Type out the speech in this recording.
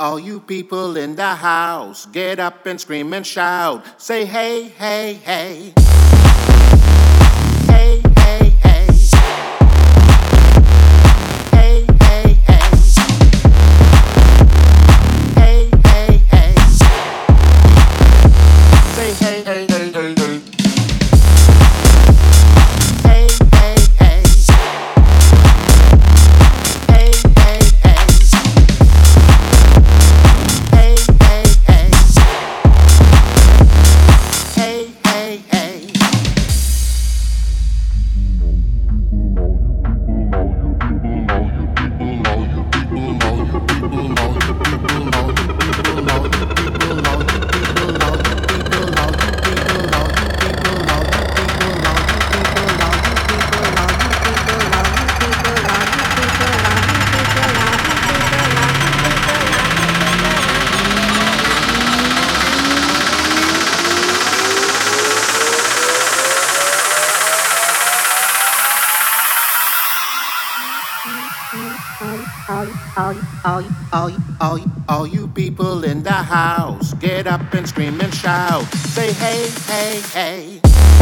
All you people in the house, get up and scream and shout. Say hey, hey, hey. Hey, hey, hey. Hey, hey, hey. Hey, hey, hey. Say hey, hey, hey, hey, hey. Hey, hey, hey. Hey, hey, hey. Hey, hey, hey. Hey, hey, hey. All you people in the house, get up and scream and shout. Say hey, hey, hey.